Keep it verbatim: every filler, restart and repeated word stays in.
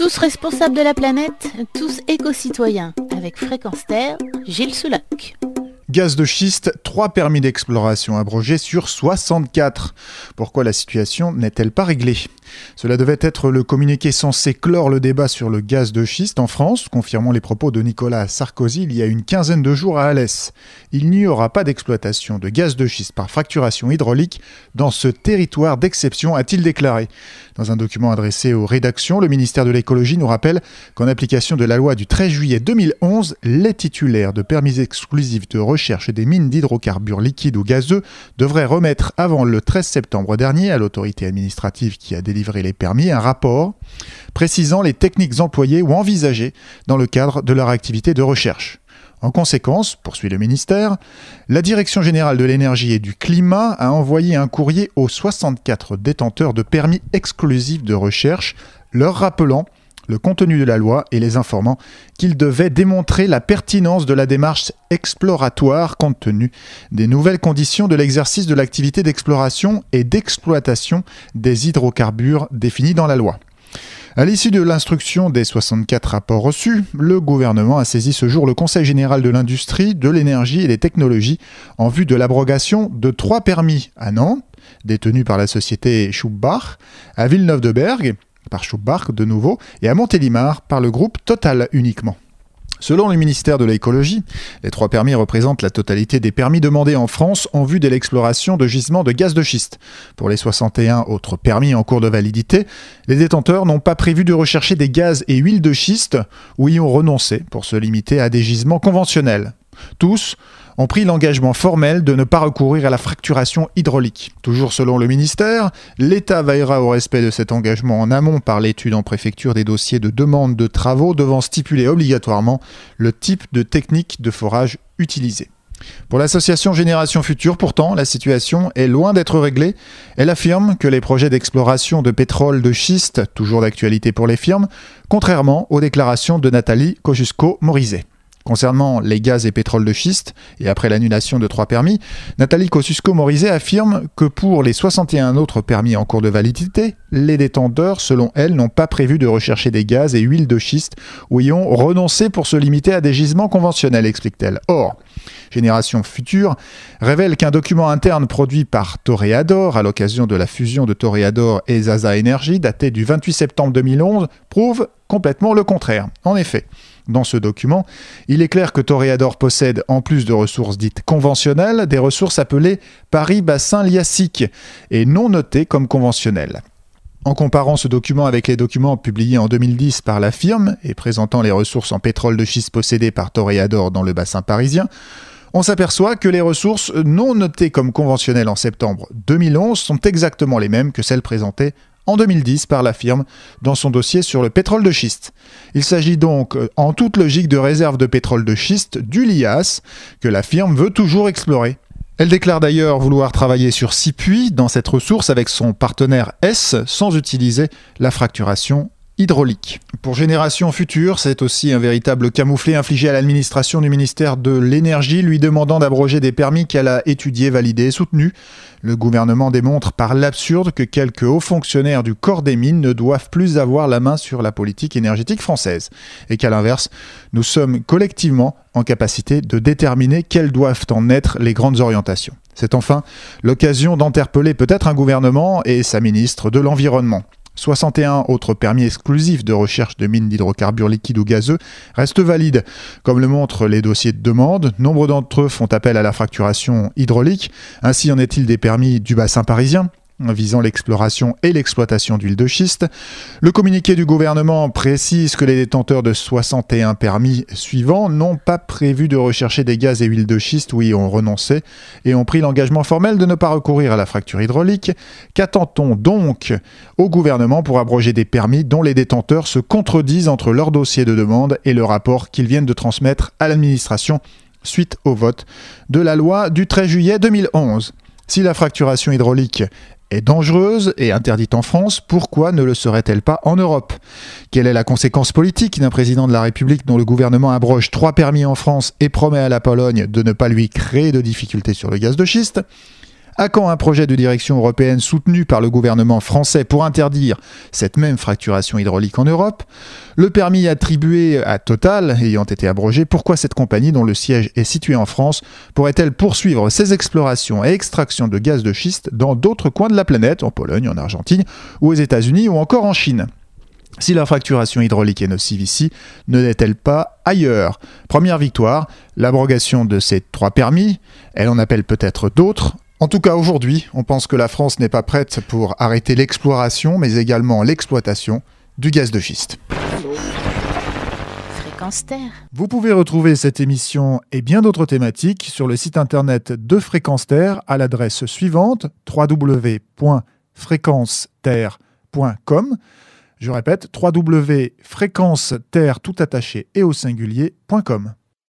Tous responsables de la planète, tous éco-citoyens. Avec Fréquence Terre, Gilles Soulac. Gaz de schiste, trois permis d'exploration abrogés sur soixante-quatre. Pourquoi la situation n'est-elle pas réglée ? Cela devait être le communiqué censé clore le débat sur le gaz de schiste en France, confirmant les propos de Nicolas Sarkozy il y a une quinzaine de jours à Alès. Il n'y aura pas d'exploitation de gaz de schiste par fracturation hydraulique dans ce territoire d'exception, a-t-il déclaré. Dans un document adressé aux rédactions, le ministère de l'écologie nous rappelle qu'en application de la loi du treize juillet deux mille onze, les titulaires de permis exclusifs de recherche des mines d'hydrocarbures liquides ou gazeux devraient remettre avant le treize septembre dernier à l'autorité administrative qui a délivré les permis un rapport précisant les techniques employées ou envisagées dans le cadre de leur activité de recherche. En conséquence, poursuit le ministère, la Direction générale de l'énergie et du climat a envoyé un courrier aux soixante-quatre détenteurs de permis exclusifs de recherche, leur rappelant le contenu de la loi et les informant qu'ils devaient démontrer la pertinence de la démarche exploratoire compte tenu des nouvelles conditions de l'exercice de l'activité d'exploration et d'exploitation des hydrocarbures définies dans la loi. À l'issue de l'instruction des soixante-quatre rapports reçus, le gouvernement a saisi ce jour le Conseil général de l'industrie, de l'énergie et des technologies en vue de l'abrogation de trois permis à Nantes, détenus par la société Schubach, à Villeneuve-de-Berg, par Schubach de nouveau, et à Montélimar par le groupe Total uniquement. Selon le ministère de l'écologie, les trois permis représentent la totalité des permis demandés en France en vue de l'exploration de gisements de gaz de schiste. Pour les soixante et un autres permis en cours de validité, les détenteurs n'ont pas prévu de rechercher des gaz et huiles de schiste ou y ont renoncé pour se limiter à des gisements conventionnels. Tous ont pris l'engagement formel de ne pas recourir à la fracturation hydraulique. Toujours selon le ministère, l'État veillera au respect de cet engagement en amont par l'étude en préfecture des dossiers de demande de travaux devant stipuler obligatoirement le type de technique de forage utilisée. Pour l'association Génération Future, pourtant, la situation est loin d'être réglée. Elle affirme que les projets d'exploration de pétrole de schiste, toujours d'actualité pour les firmes, contrairement aux déclarations de Nathalie Kosciusko-Morizet. Concernant les gaz et pétroles de schiste, et après l'annulation de trois permis, Nathalie Kosciusko-Morizet affirme que pour les soixante et un autres permis en cours de validité, les détenteurs, selon elle, n'ont pas prévu de rechercher des gaz et huiles de schiste ou y ont renoncé pour se limiter à des gisements conventionnels, explique-t-elle. Or, Génération Future révèle qu'un document interne produit par Toreador à l'occasion de la fusion de Toreador et Zaza Energy, daté du vingt-huit septembre deux mille onze, prouve complètement le contraire. En effet, dans ce document, il est clair que Toreador possède, en plus de ressources dites conventionnelles, des ressources appelées Paris Bassin Liassique et non notées comme conventionnelles. En comparant ce document avec les documents publiés en deux mille dix par la firme et présentant les ressources en pétrole de schiste possédées par Toreador dans le bassin parisien, on s'aperçoit que les ressources non notées comme conventionnelles en septembre deux mille onze sont exactement les mêmes que celles présentées en deux mille dix par la firme dans son dossier sur le pétrole de schiste. Il s'agit donc en toute logique de réserves de pétrole de schiste du Lias que la firme veut toujours explorer. Elle déclare d'ailleurs vouloir travailler sur six puits dans cette ressource avec son partenaire S sans utiliser la fracturation hydraulique. Pour Génération Future, c'est aussi un véritable camouflet infligé à l'administration du ministère de l'Énergie, lui demandant d'abroger des permis qu'elle a étudiés, validés et soutenus. Le gouvernement démontre par l'absurde que quelques hauts fonctionnaires du corps des mines ne doivent plus avoir la main sur la politique énergétique française. Et qu'à l'inverse, nous sommes collectivement en capacité de déterminer quelles doivent en être les grandes orientations. C'est enfin l'occasion d'interpeller peut-être un gouvernement et sa ministre de l'Environnement. soixante et un autres permis exclusifs de recherche de mines d'hydrocarbures liquides ou gazeux restent valides. Comme le montrent les dossiers de demande, nombre d'entre eux font appel à la fracturation hydraulique. Ainsi en est-il des permis du bassin parisien, visant l'exploration et l'exploitation d'huile de schiste. Le communiqué du gouvernement précise que les détenteurs de soixante et un permis suivants n'ont pas prévu de rechercher des gaz et huiles de schiste ou y ont renoncé et ont pris l'engagement formel de ne pas recourir à la fracture hydraulique. Qu'attend-on donc au gouvernement pour abroger des permis dont les détenteurs se contredisent entre leur dossier de demande et le rapport qu'ils viennent de transmettre à l'administration suite au vote de la loi du treize juillet deux mille onze ? Si la fracturation hydraulique est dangereuse et interdite en France, pourquoi ne le serait-elle pas en Europe ? Quelle est la conséquence politique d'un président de la République dont le gouvernement abroge trois permis en France et promet à la Pologne de ne pas lui créer de difficultés sur le gaz de schiste ? À quand un projet de direction européenne soutenu par le gouvernement français pour interdire cette même fracturation hydraulique en Europe ? Le permis attribué à Total ayant été abrogé, pourquoi cette compagnie, dont le siège est situé en France, pourrait-elle poursuivre ses explorations et extractions de gaz de schiste dans d'autres coins de la planète, en Pologne, en Argentine, ou aux États-Unis, ou encore en Chine ? Si la fracturation hydraulique est nocive ici, ne l'est-elle pas ailleurs ? Première victoire, l'abrogation de ces trois permis. Elle en appelle peut-être d'autres. En tout cas, aujourd'hui, on pense que la France n'est pas prête pour arrêter l'exploration, mais également l'exploitation du gaz de schiste. Fréquence Terre. Vous pouvez retrouver cette émission et bien d'autres thématiques sur le site internet de Fréquence Terre à l'adresse suivante w w w point fréquence terre point com. Je répète, w w w point fréquence terre tout attaché et au singulier point com.